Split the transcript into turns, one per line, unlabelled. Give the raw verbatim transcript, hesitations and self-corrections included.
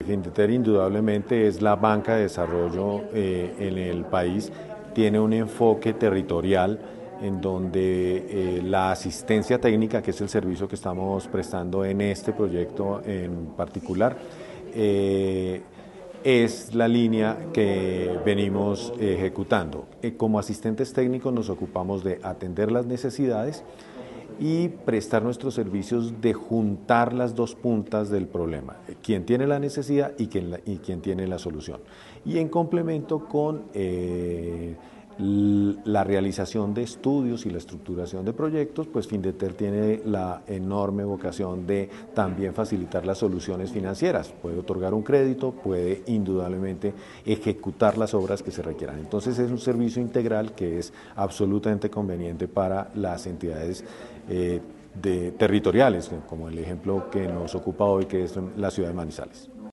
Findeter indudablemente es la banca de desarrollo eh, en el país, tiene un enfoque territorial en donde eh, la asistencia técnica, que es el servicio que estamos prestando en este proyecto en particular, eh, es la línea que venimos ejecutando. Eh, como asistentes técnicos nos ocupamos de atender las necesidades y prestar nuestros servicios de juntar las dos puntas del problema, quien tiene la necesidad y quien, la, y quien tiene la solución. Y en complemento con eh, la realización de estudios y la estructuración de proyectos, pues Findeter tiene la enorme vocación de también facilitar las soluciones financieras. Puede otorgar un crédito, puede indudablemente ejecutar las obras que se requieran. Entonces es un servicio integral que es absolutamente conveniente para las entidades eh, de, territoriales, como el ejemplo que nos ocupa hoy, que es la ciudad de Manizales.